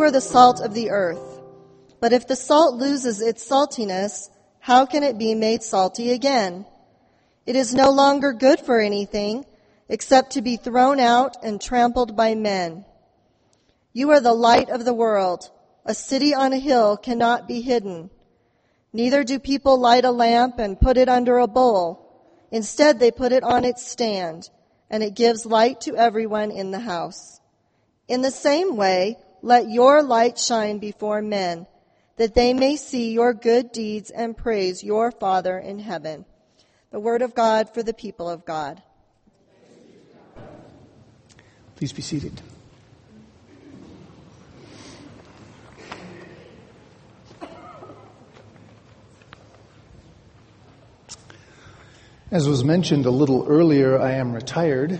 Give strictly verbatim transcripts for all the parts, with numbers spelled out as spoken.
You are the salt of the earth. But if the salt loses its saltiness, how can it be made salty again? It is no longer good for anything except to be thrown out and trampled by men. You are the light of the world. A city on a hill cannot be hidden. Neither do people light a lamp and put it under a bowl. Instead, they put it on its stand, and it gives light to everyone in the house. In the same way, let your light shine before men, that they may see your good deeds and praise your Father in heaven. The word of God for the people of God. Please be seated. As was mentioned a little earlier, I am retired, and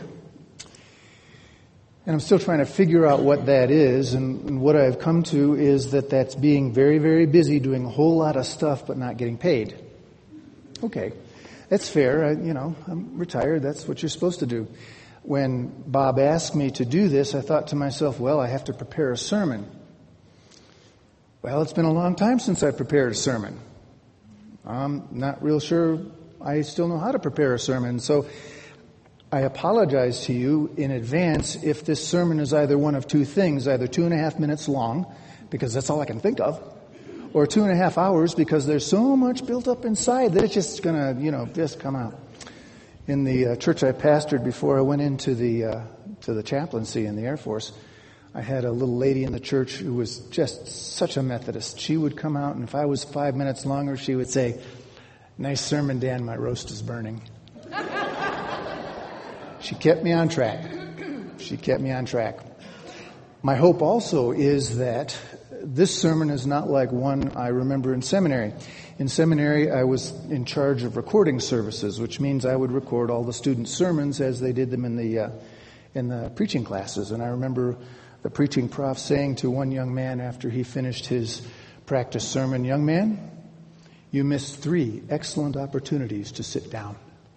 I'm still trying to figure out what that is, and, and what I've come to is that that's being very, very busy doing a whole lot of stuff but not getting paid. Okay, that's fair. I, you know, I'm retired. That's what you're supposed to do. When Bob asked me to do this, I thought to myself, well, I have to prepare a sermon. Well, it's been a long time since I prepared a sermon. I'm not real sure I still know how to prepare a sermon. So I apologize to you in advance if this sermon is either one of two things, either two and a half minutes long, because that's all I can think of, or two and a half hours because there's so much built up inside that it's just going to, you know, just come out. In the uh, church I pastored before I went into the uh, to the chaplaincy in the Air Force, I had a little lady in the church who was just such a Methodist. She would come out, and if I was five minutes longer, she would say, "Nice sermon, Dan. My roast is burning." She kept me on track. She kept me on track. My hope also is that this sermon is not like one I remember in seminary. In seminary, I was in charge of recording services, which means I would record all the students' sermons as they did them in the uh, in the preaching classes. And I remember the preaching prof saying to one young man after he finished his practice sermon, "Young man, you missed three excellent opportunities to sit down."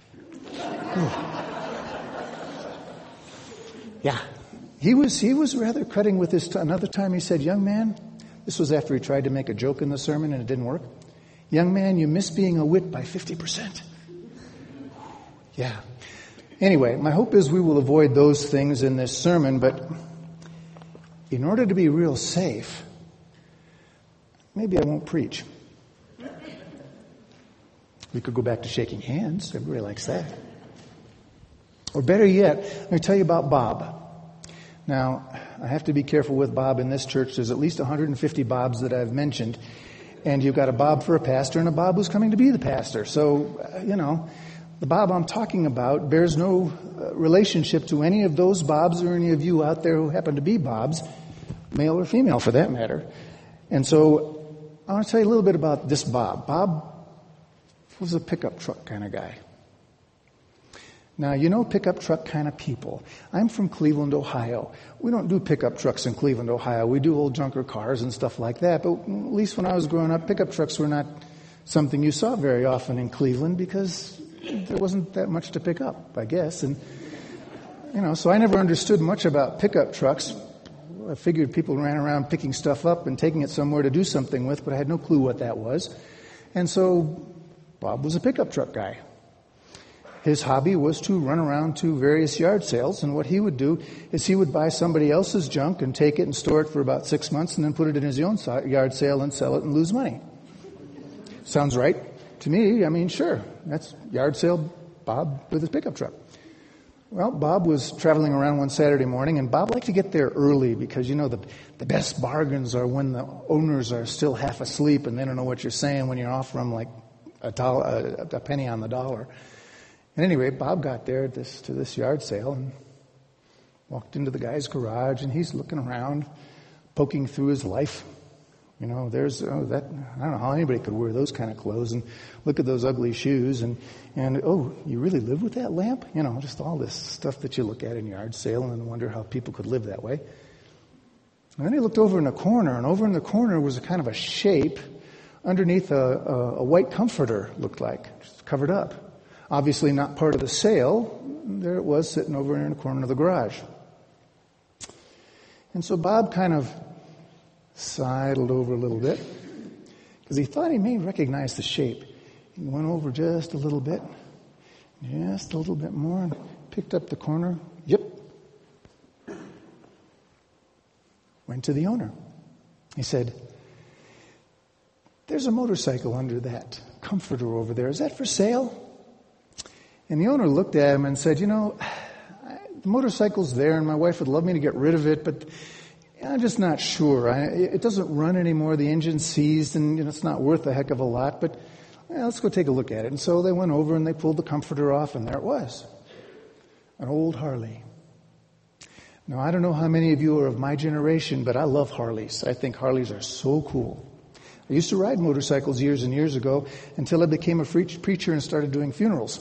Yeah, he was he was rather cutting with his. T- Another time he said, "Young man," this was after he tried to make a joke in the sermon and it didn't work. "Young man, you missed being a wit by fifty percent. Yeah. Anyway, my hope is we will avoid those things in this sermon, but in order to be real safe, maybe I won't preach. We could go back to shaking hands. Everybody likes that. Or better yet, let me tell you about Bob. Now, I have to be careful with Bob in this church. There's at least one hundred fifty Bobs that I've mentioned. And you've got a Bob for a pastor and a Bob who's coming to be the pastor. So, uh, you know, the Bob I'm talking about bears no uh, relationship to any of those Bobs or any of you out there who happen to be Bobs, male or female for that matter. And so I want to tell you a little bit about this Bob. Bob was a pickup truck kind of guy. Now, you know pickup truck kind of people. I'm from Cleveland, Ohio. We don't do pickup trucks in Cleveland, Ohio. We do old junker cars and stuff like that. But at least when I was growing up, pickup trucks were not something you saw very often in Cleveland because there wasn't that much to pick up, I guess. And, you know, so I never understood much about pickup trucks. I figured people ran around picking stuff up and taking it somewhere to do something with, but I had no clue what that was. And so Bob was a pickup truck guy. His hobby was to run around to various yard sales, and what he would do is he would buy somebody else's junk and take it and store it for about six months and then put it in his own yard sale and sell it and lose money. Sounds right to me. I mean, sure, that's yard sale Bob with his pickup truck. Well, Bob was traveling around one Saturday morning, and Bob liked to get there early because, you know, the the best bargains are when the owners are still half asleep and they don't know what you're saying when you're offering them like a, dollar, a, a penny on the dollar. At any rate, Bob got there at this, to this yard sale and walked into the guy's garage, and he's looking around, poking through his life. You know, there's oh, that. I don't know how anybody could wear those kind of clothes, and look at those ugly shoes, and and oh, you really live with that lamp? You know, just all this stuff that you look at in yard sale and wonder how people could live that way. And then he looked over in the corner, and over in the corner was a kind of a shape underneath a, a, a white comforter, looked like, just covered up. Obviously not part of the sale. There it was sitting over in the corner of the garage. And so Bob kind of sidled over a little bit because he thought he may recognize the shape. He went over just a little bit, just a little bit more, and picked up the corner. Yep. Went to the owner. He said, "There's a motorcycle under that comforter over there. Is that for sale?" And the owner looked at him and said, "You know, the motorcycle's there and my wife would love me to get rid of it, but I'm just not sure. I, it doesn't run anymore. The engine's seized and you know, it's not worth a heck of a lot, but well, let's go take a look at it." And so they went over and they pulled the comforter off, and there it was. An old Harley. Now, I don't know how many of you are of my generation, but I love Harleys. I think Harleys are so cool. I used to ride motorcycles years and years ago until I became a preacher and started doing funerals.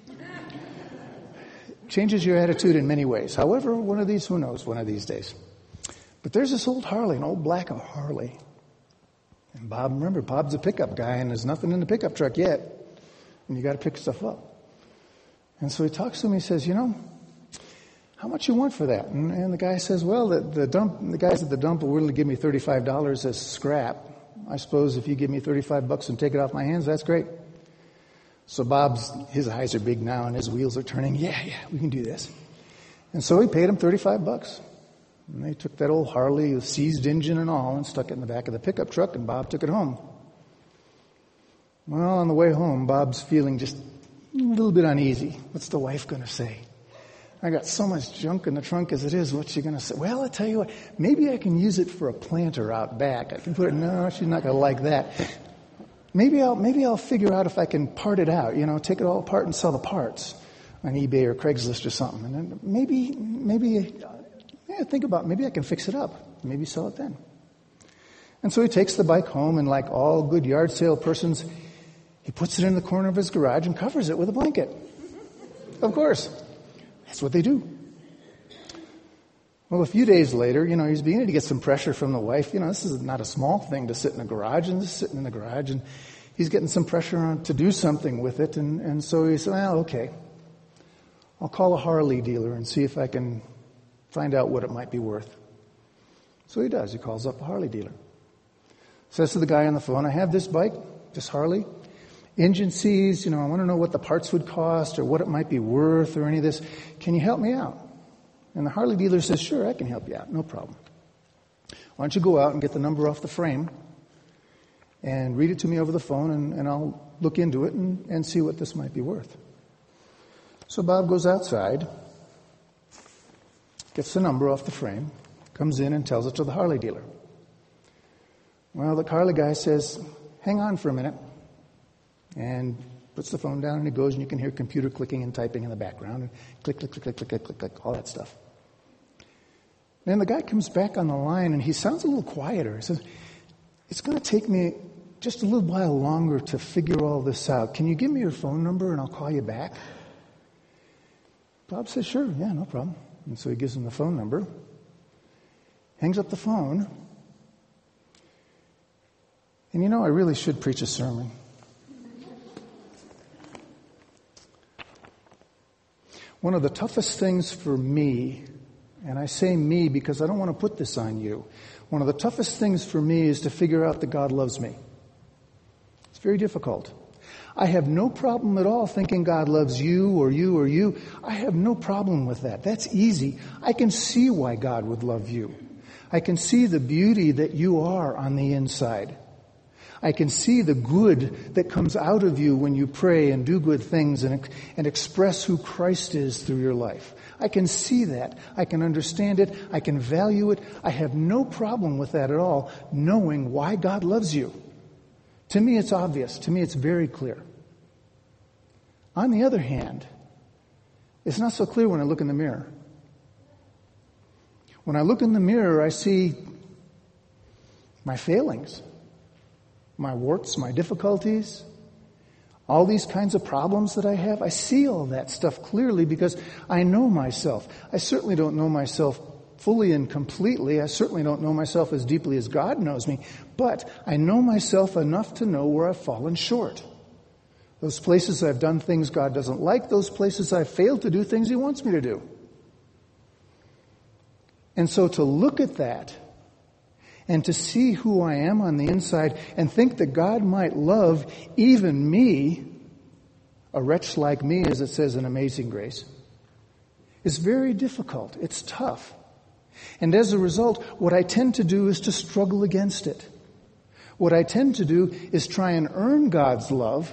Changes your attitude in many ways. However, one of these, who knows, one of these days. But there's this old Harley, an old black Harley. And Bob, remember, Bob's a pickup guy, and there's nothing in the pickup truck yet. And you got to pick stuff up. And so he talks to him, he says, "You know, how much you want for that?" And, and the guy says, "Well, the, the dump, the guys at the dump will willing to give me thirty-five dollars as scrap. I suppose if you give me thirty-five bucks and take it off my hands, that's great." So Bob's, his eyes are big now and his wheels are turning. Yeah, yeah, we can do this. And so he paid him thirty-five bucks. And they took that old Harley with seized engine and all and stuck it in the back of the pickup truck, and Bob took it home. Well, on the way home, Bob's feeling just a little bit uneasy. What's the wife going to say? I got so much junk in the trunk as it is. What's she going to say? Well, I tell you what, maybe I can use it for a planter out back. I can put it, no, she's not going to like that. Maybe I'll, maybe I'll figure out if I can part it out, you know, take it all apart and sell the parts on eBay or Craigslist or something. And then maybe, maybe, yeah, think about, maybe I can fix it up. Maybe sell it then. And so he takes the bike home, and like all good yard sale persons, he puts it in the corner of his garage and covers it with a blanket. Of course. That's what they do. Well, a few days later, you know, he's beginning to get some pressure from the wife. You know, this is not a small thing to sit in a garage, and just sitting in the garage, and he's getting some pressure on to do something with it. And, and so he said, "Well, okay, I'll call a Harley dealer and see if I can find out what it might be worth." So he does. He calls up a Harley dealer. Says to the guy on the phone, "I have this bike, this Harley. Engine seized, you know, I want to know what the parts would cost or what it might be worth or any of this. Can you help me out?" And the Harley dealer says, "Sure, I can help you out. No problem. Why don't you go out and get the number off the frame and read it to me over the phone, and, and I'll look into it and, and see what this might be worth." So Bob goes outside, gets the number off the frame, comes in and tells it to the Harley dealer. Well, the Harley guy says, "Hang on for a minute," and puts the phone down, and he goes, and you can hear computer clicking and typing in the background, and click, click, click, click, click, click, click, click, all that stuff. Then the guy comes back on the line, and he sounds a little quieter. He says, "It's going to take me just a little while longer to figure all this out. Can you give me your phone number, and I'll call you back?" Bob says, "Sure, yeah, no problem." And so he gives him the phone number, hangs up the phone, and you know, I really should preach a sermon. One of the toughest things for me, and I say me because I don't want to put this on you, one of the toughest things for me is to figure out that God loves me. It's very difficult. I have no problem at all thinking God loves you or you or you. I have no problem with that. That's easy. I can see why God would love you. I can see the beauty that you are on the inside. I can see the good that comes out of you when you pray and do good things and, and express who Christ is through your life. I can see that. I can understand it. I can value it. I have no problem with that at all, knowing why God loves you. To me, it's obvious. To me, it's very clear. On the other hand, it's not so clear when I look in the mirror. When I look in the mirror, I see my failings, my warts, my difficulties, all these kinds of problems that I have. I see all that stuff clearly because I know myself. I certainly don't know myself fully and completely. I certainly don't know myself as deeply as God knows me, but I know myself enough to know where I've fallen short. Those places I've done things God doesn't like, those places I've failed to do things He wants me to do. And so to look at that and to see who I am on the inside and think that God might love even me, a wretch like me, as it says in Amazing Grace, is very difficult. It's tough. And as a result, what I tend to do is to struggle against it. What I tend to do is try and earn God's love,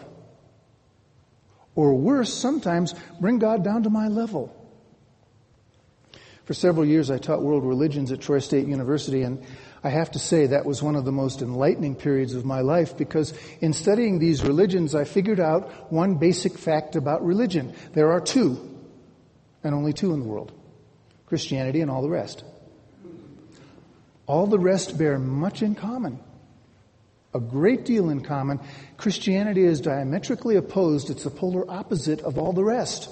or worse, sometimes bring God down to my level. For several years, I taught world religions at Troy State University, and I have to say that was one of the most enlightening periods of my life, because in studying these religions, I figured out one basic fact about religion. There are two, and only two in the world: Christianity and all the rest. All the rest bear much in common, a great deal in common. Christianity is diametrically opposed. It's the polar opposite of all the rest.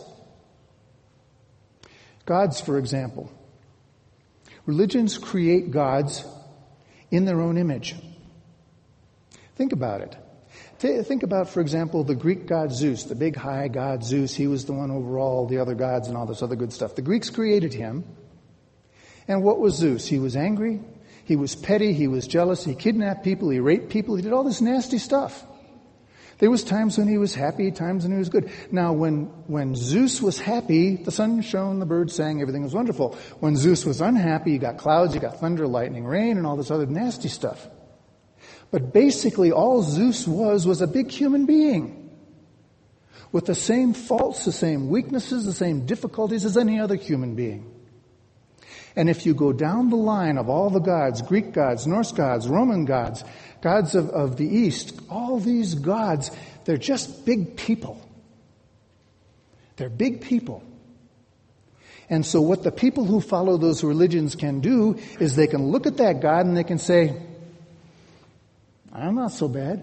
Gods, for example. Religions create gods in their own image. Think about it. Think about, for example, the Greek god Zeus, the big high god Zeus. He was the one over all the other gods and all this other good stuff. The Greeks created him. And what was Zeus? He was angry. He was petty. He was jealous. He kidnapped people. He raped people. He did all this nasty stuff. There was times when he was happy, times when he was good. Now, when, when Zeus was happy, the sun shone, the birds sang, everything was wonderful. When Zeus was unhappy, you got clouds, you got thunder, lightning, rain, and all this other nasty stuff. But basically, all Zeus was was a big human being with the same faults, the same weaknesses, the same difficulties as any other human being. And if you go down the line of all the gods, Greek gods, Norse gods, Roman gods, gods of, of the East, all these gods, they're just big people. They're big people. And so what the people who follow those religions can do is they can look at that God and they can say, I'm not so bad.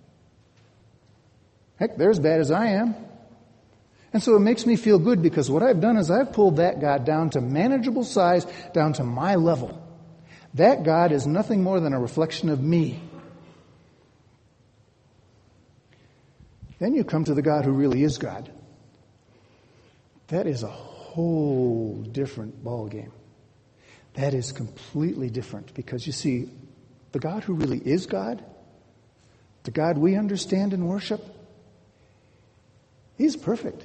Heck, they're as bad as I am. And so it makes me feel good, because what I've done is I've pulled that God down to manageable size, down to my level. That God is nothing more than a reflection of me. Then you come to the God who really is God. That is a whole different ballgame. That is completely different, because you see, the God who really is God, the God we understand and worship, He's perfect.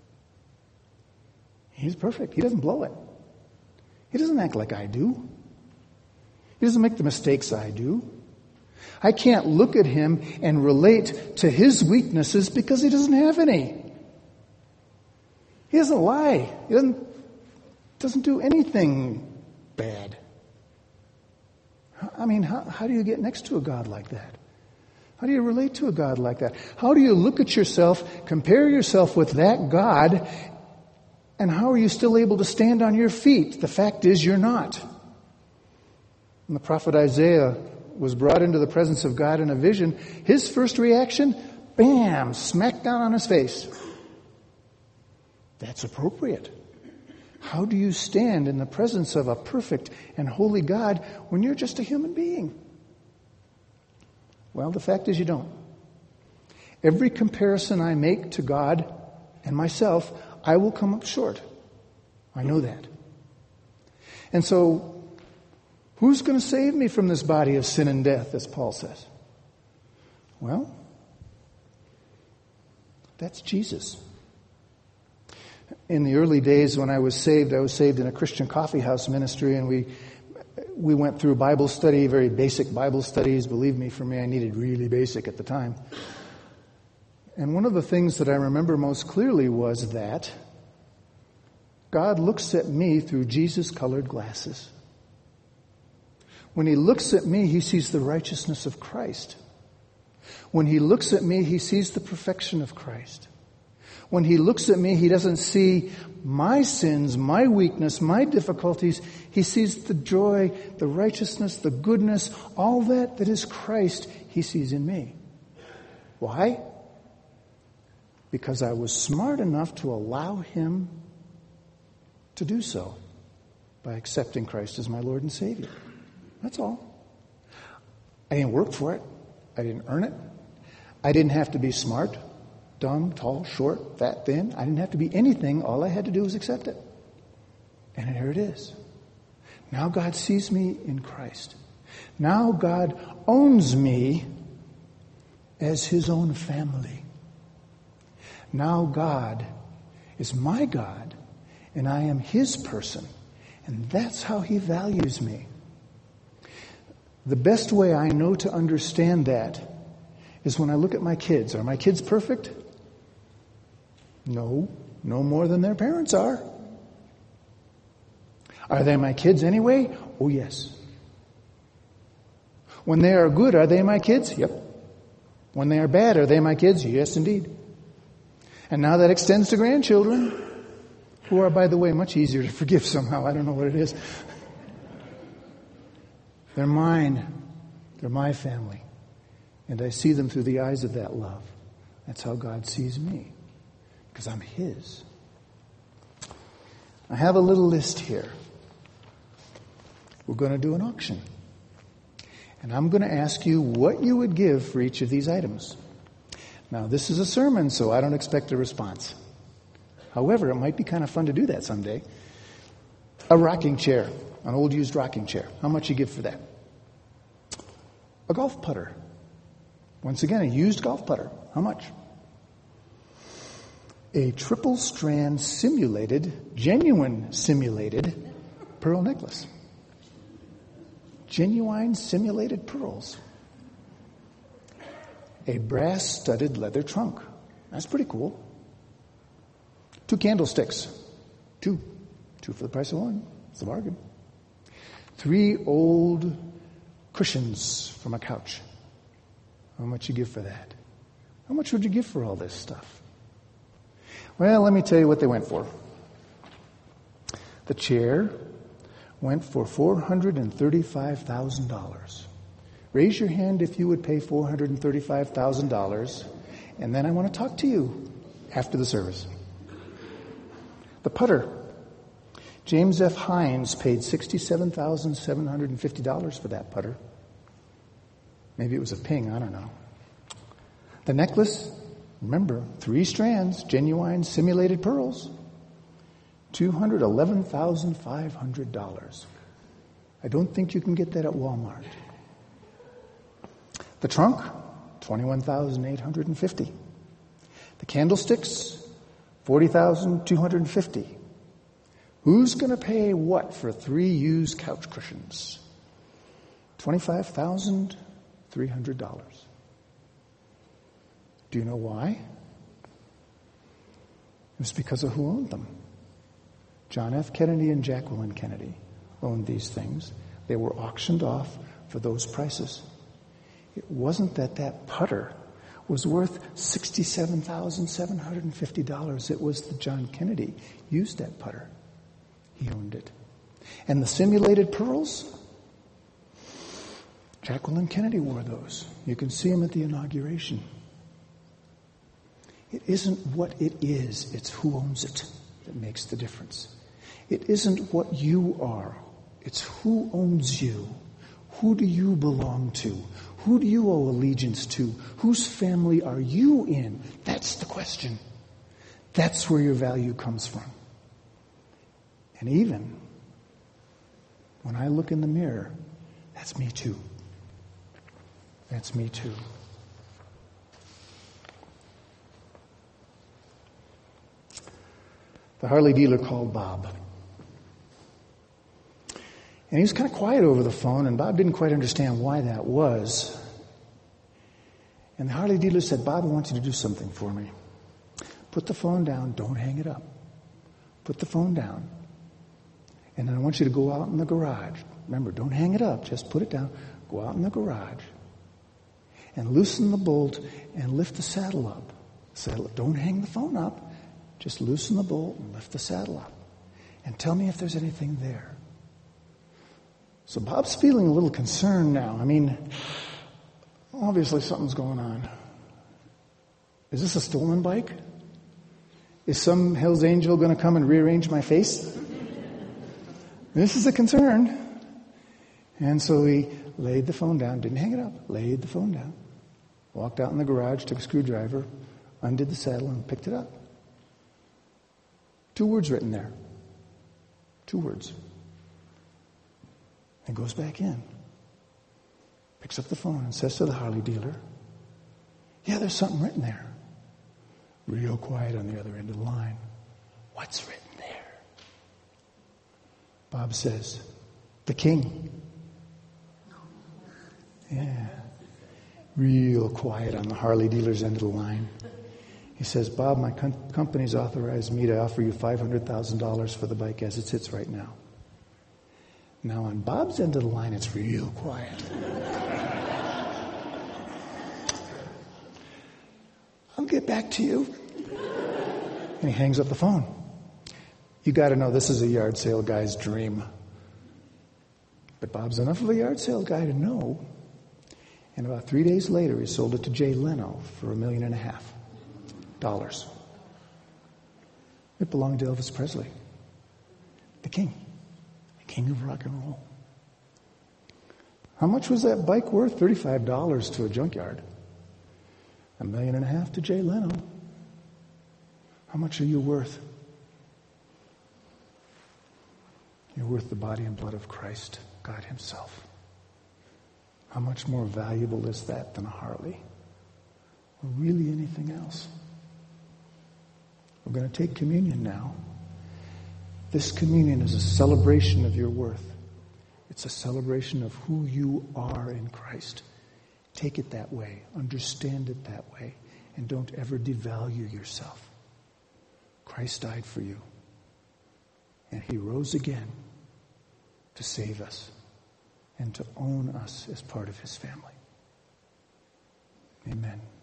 He's perfect. He doesn't blow it. He doesn't act like I do. He doesn't make the mistakes I do. I can't look at Him and relate to His weaknesses because He doesn't have any. He doesn't lie. He doesn't, doesn't do anything bad. I mean, how, how do you get next to a God like that? How do you relate to a God like that? How do you look at yourself, compare yourself with that God, and how are you still able to stand on your feet? The fact is, you're not. When the prophet Isaiah was brought into the presence of God in a vision, his first reaction, bam, smack down on his face. That's appropriate. How do you stand in the presence of a perfect and holy God when you're just a human being? Well, the fact is you don't. Every comparison I make to God and myself, I will come up short. I know that. And so, who's going to save me from this body of sin and death, as Paul says? Well, that's Jesus. In the early days when I was saved, I was saved in a Christian coffee house ministry, and we we went through Bible study, very basic Bible studies. Believe me, for me, I needed really basic at the time. And one of the things that I remember most clearly was that God looks at me through Jesus-colored glasses. When He looks at me, He sees the righteousness of Christ. When He looks at me, He sees the perfection of Christ. When He looks at me, He doesn't see my sins, my weakness, my difficulties. He sees the joy, the righteousness, the goodness, all that that is Christ, He sees in me. Why? Because I was smart enough to allow Him to do so by accepting Christ as my Lord and Savior. That's all. I didn't work for it. I didn't earn it. I didn't have to be smart, dumb, tall, short, fat, thin. I didn't have to be anything. All I had to do was accept it. And here it is. Now God sees me in Christ. Now God owns me as his own family. Now God is my God, and I am his person. And that's how he values me. The best way I know to understand that is when I look at my kids. Are my kids perfect? No, no more than their parents are. Are they my kids anyway? Oh, yes. When they are good, are they my kids? Yep. When they are bad, are they my kids? Yes, indeed. And now that extends to grandchildren, who are, by the way, much easier to forgive somehow. I don't know what it is. They're mine. They're my family. And I see them through the eyes of that love. That's how God sees me, because I'm his. I have a little list here. We're going to do an auction. And I'm going to ask you what you would give for each of these items. Now, this is a sermon, so I don't expect a response. However, it might be kind of fun to do that someday. A rocking chair, an old used rocking chair. How much you give for that? A golf putter. Once again, a used golf putter. How much? A triple strand simulated, genuine simulated pearl necklace. Genuine simulated pearls. A brass studded leather trunk. That's pretty cool. Two candlesticks. Two. Two for the price of one. It's a bargain. Three old cushions from a couch. How much you give for that? How much would you give for all this stuff? Well, let me tell you what they went for. The chair went for four hundred thirty-five thousand dollars. Raise your hand if you would pay four hundred thirty-five thousand dollars, and then I want to talk to you after the service. The putter. James F. Hines paid sixty-seven thousand seven hundred fifty dollars for that putter. Maybe it was a ping, I don't know. The necklace, remember, three strands, genuine simulated pearls, two hundred eleven thousand five hundred dollars. I don't think you can get that at Walmart. The trunk, twenty-one thousand eight hundred fifty dollars. The candlesticks, forty thousand two hundred fifty dollars. Who's going to pay what for three used couch cushions? twenty-five thousand three hundred dollars. Do you know why? It was because of who owned them. John F. Kennedy and Jacqueline Kennedy owned these things. They were auctioned off for those prices. It wasn't that that putter was worth sixty-seven thousand seven hundred fifty dollars. It was that John Kennedy used that putter. He owned it. And the simulated pearls? Jacqueline Kennedy wore those. You can see them at the inauguration. It isn't what it is, it's who owns it that makes the difference. It isn't what you are, it's who owns you. Who do you belong to? Who do you owe allegiance to? Whose family are you in? That's the question. That's where your value comes from. And even when I look in the mirror, that's me too. That's me too. The Harley dealer called Bob. And he was kind of quiet over the phone, and Bob didn't quite understand why that was. And the Harley dealer said, Bob, I want you to do something for me. Put the phone down. Don't hang it up. Put the phone down. And then I want you to go out in the garage. Remember, don't hang it up. Just put it down. Go out in the garage and loosen the bolt and lift the saddle up. Saddle, don't hang the phone up. Just loosen the bolt and lift the saddle up. And tell me if there's anything there. So Bob's feeling a little concerned now. I mean, obviously something's going on. Is this a stolen bike? Is some Hell's Angel going to come and rearrange my face? This is a concern. And so he laid the phone down, didn't hang it up, laid the phone down, walked out in the garage, took a screwdriver, undid the saddle, and picked it up. Two words written there. Two words. And goes back in. Picks up the phone and says to the Harley dealer, yeah, there's something written there. Real quiet on the other end of the line. What's written there? Bob says, the king. Yeah. Real quiet on the Harley dealer's end of the line. He says, Bob, my com- company's authorized me to offer you five hundred thousand dollars for the bike as it sits right now. Now on Bob's end of the line, it's real quiet. I'll get back to you. And he hangs up the phone. You got to know this is a yard sale guy's dream. But Bob's enough of a yard sale guy to know. And about three days later, he sold it to Jay Leno for a million and a half dollars. It belonged to Elvis Presley, the king, the king of rock and roll. How much was that bike worth? thirty-five dollars to a junkyard. A million and a half to Jay Leno. How much are you worth? You're worth the body and blood of Christ, God himself. How much more valuable is that than a Harley? Or really anything else? We're going to take communion now. This communion is a celebration of your worth. It's a celebration of who you are in Christ. Take it that way. Understand it that way. And don't ever devalue yourself. Christ died for you. And he rose again to save us and to own us as part of his family. Amen.